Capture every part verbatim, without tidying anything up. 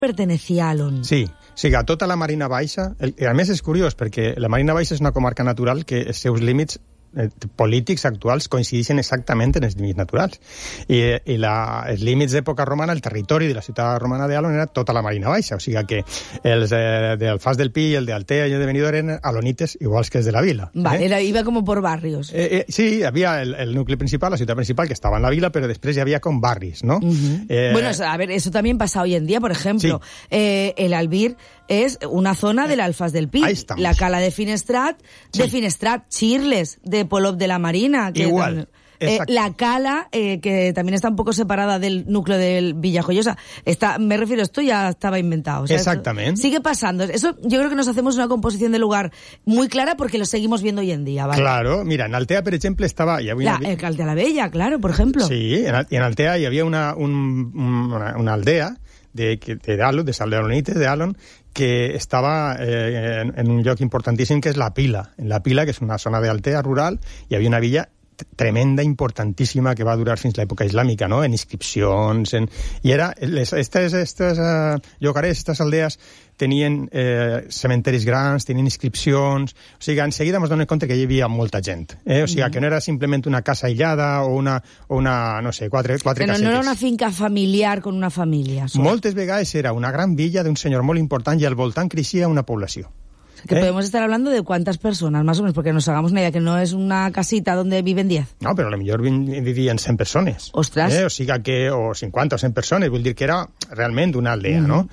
pertenecía a Alon. Sí, o sigui, a tota la Marina Baixa, el, a més és curiós perquè la Marina Baixa és una comarca natural que els seus límits eh, polítics actuals coincideixen exactament en els límits naturals. I, i la, els límits d'època romana, el territori de la ciutat romana d'Alon era tota la Marina Baixa, o sigui que els eh, del Fas del Pi, el de Altea i el de Benidorm eren alonites iguals que els de la vila. Vale, eh? era, iba como por barrios. Eh, eh, sí, havia el, el nucli principal, la ciutat principal, que estava en la vila, però després hi havia com barris, ¿no? Uh-huh. eh... Bueno, a ver, eso también pasa hoy en día, por ejemplo. Sí. Eh, el Albir es una zona del Alfaz del Pi. La Cala de Finestrat, sí. de Finestrat, Chirles, de Polop de la Marina. Que Igual. Eh, la Cala, eh, que también está un poco separada del núcleo del Villajoyosa. Está, me refiero, esto ya estaba inventado. O sea, exactamente. Sigue pasando. Eso yo creo que nos hacemos una composición de lugar muy clara porque lo seguimos viendo hoy en día, ¿vale? Claro, mira, en Altea, por ejemplo, estaba... Ya había... la, el Altea la Bella, claro, por ejemplo. Sí, en, en Altea hi havia una, un, una, una aldea de, de Alon, de Saldealonites, de Alon, que estava eh, en, en un lloc importantíssim que és la Pila. En la Pila, que és una zona d'Altea rural, hi havia una villa tremenda, importantíssima, que va durar fins l'època islàmica, no? En inscripcions, en... i era... Les, estes, estes uh, llogarers, aquestes aldees, tenien eh, cementeris grans, tenien inscripcions... O sigui, en seguida ens donem compte que hi havia molta gent. Eh? O sigui, mm. que no era simplement una casa aïllada o una, o una no sé, quatre, quatre Però casetes. no era una finca familiar con una família. Solo. Moltes vegades era una gran villa d'un senyor molt important i al voltant creixia una població. Que ¿Eh? podemos estar hablando de cuántas personas, más o menos, porque nos hagamos una idea, que no es una casita donde viven diez. No, però a lo millor vivían cent persones. Ostras. Eh? O sigui que, o cinquanta o cent persones, vull dir que era realment una aldea, mm. no?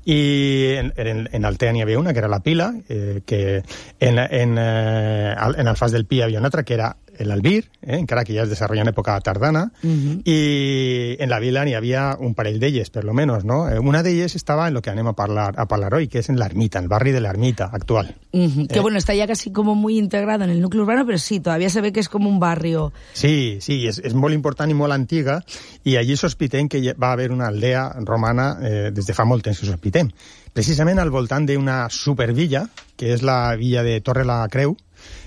I en, en, en Altea n'hi havia una, que era la Pila, eh, que en, en, eh, en Alfaz del Pi hi havia una altra, que era l'Albir, eh, encara que ja es desenvolupa en època tardana, uh-huh. i en la vila n'hi havia un parell d'elles, per lo menos, no? Una d'elles estava en lo que anem a parlar, a parlar hoy, que és en l'Ermita, el barri de l'Ermita actual. Uh-huh. Que eh. bueno, está ya casi como muy integrado en el núcleo urbano, pero sí, todavía se ve que es como un barrio. Sí, sí, és, és molt important i molt antiga, i allí sospitem que va haver una aldea romana eh, des de fa molt temps que sospitem. Precisament al voltant d'una supervilla, que és la villa de Torre la Creu,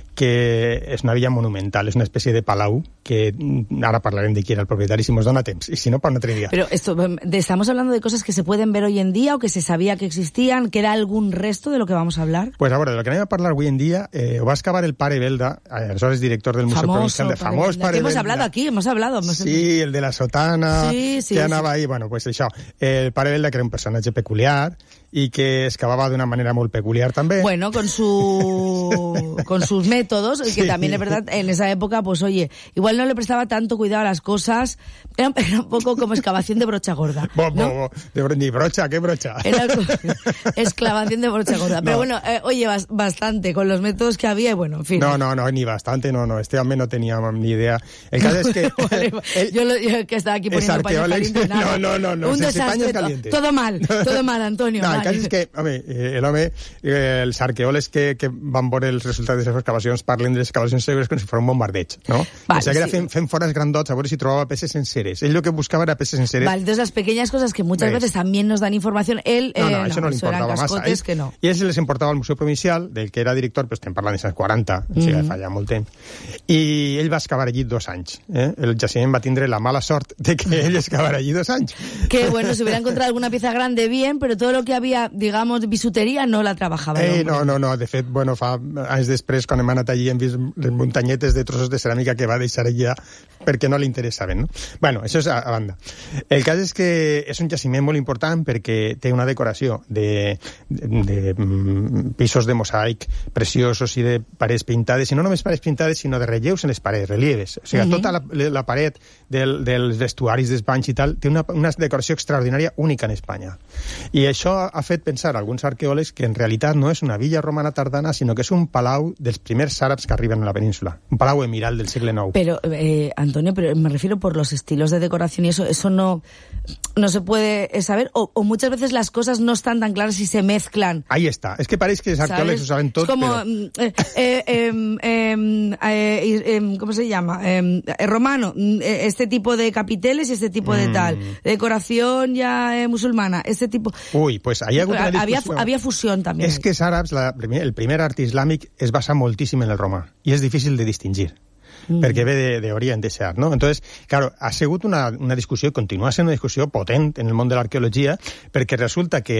que és una villa monumental, és una espècie de palau, que ara parlarem de qui era el propietari si ens dona temps, i si no, per un altre dia. Pero esto, ¿estamos hablando de cosas que se pueden ver hoy en día o que se sabía que existían? ¿Queda algún resto de lo que vamos a hablar? Pues ahora, de lo que anem a parlar avui en dia, eh, ho va excavar el pare Belda, aleshores director del Museu Provincial de famós pare Belda. Que hemos hablado aquí, hemos hablado. Hemos... Sí, el de la sotana, sí, sí, que anava sí. ahí, bueno, pues això. El pare Belda, que era un personatge peculiar, y que excavaba de una manera muy peculiar también. Bueno, con su con sus métodos, que sí. También es verdad, en esa época, pues oye, igual no le prestaba tanto cuidado a las cosas, era, era un poco como excavación de brocha gorda, bo, ¿no? bo, bo. De, ni brocha, ¿qué brocha? Era excavación de brocha gorda, pero no. Bueno, eh, oye, bastante, con los métodos que había, y bueno, en fin. No, no, no, ni bastante, no, no, este hombre no tenía ni idea. El caso es que... vale, el, yo, lo, yo que estaba aquí poniendo paños calientes, nada. No, no, no, no, un desastre, todo mal, todo mal, Antonio. No, mal. El cas és que, home, eh, l'home, eh, els arqueòlegs que, que van veure els resultats de les excavacions parlen de les excavacions segures com si fos un bombardeig, no? Vale, o sigui que era sí. fent, fent fores grandots a veure si trobava peces senceres. Ell lo que buscava era peces senceres. Vale, entonces las pequeñas cosas que muchas veces también nos dan información, él... No, no, eh, això no, no li importava massa. Ell, que no. I ell se les emportava al Museu Provincial, del que era director, però estem parlant dels anys quaranta, mm. o sigui, fa ja molt temps. I ell va excavar allí dos anys. Eh? El jaciment va tindre la mala sort de que ell excavara allí dos anys. Que bueno, si hubiera encontrado alguna pieza grande, bien, pero todo lo que había, digamos, bisutería no la trabajava. Eh, no, no, no, de fet, bueno, fa anys després, quan hem anat allí, hem vist les muntanyetes de trossos de ceràmica que va deixar allà perquè no li interessaven, no? Bueno, això és a, a banda. El cas és que és un jaciment molt important perquè té una decoració de, de, de mm, pisos de mosaic preciosos i de parets pintades, i no només parets pintades, sinó de relleus en les parets, relieves. O sigui, uh-huh. tota la, la paret del, dels vestuaris, dels banys i tal, té una, una decoració extraordinària única en Espanya. I això ha fet pensar a alguns arqueòlegs que en realitat no és una villa romana tardana, sinó que és un palau dels primers àrabs que arriben a la península. Un palau emiral del segle nou. Pero, eh, Antonio, pero me refiero por los estilos de decoración y eso, eso no, no se puede saber, o, o muchas veces las cosas no están tan claras y se mezclan. Ahí está. Es que parece que los arqueólogos lo saben todo, es como, pero... eh, eh, eh, eh, eh, eh, ¿cómo se llama? Eh, eh, romano, eh, este tipo de capiteles y este tipo de mm. tal. Decoración ya eh, musulmana, este tipo... Uy, pues ahí hagut una había, discussió. había fusión també. És que els àrabs, la, el primer art islàmic es basa moltíssim en el romà, i és difícil de distingir. mm. perquè ve d'Orient, de Seat, no? Entonces, claro, ha sigut una, una discussió, continua sent una discussió potent en el món de l'arqueologia, perquè resulta que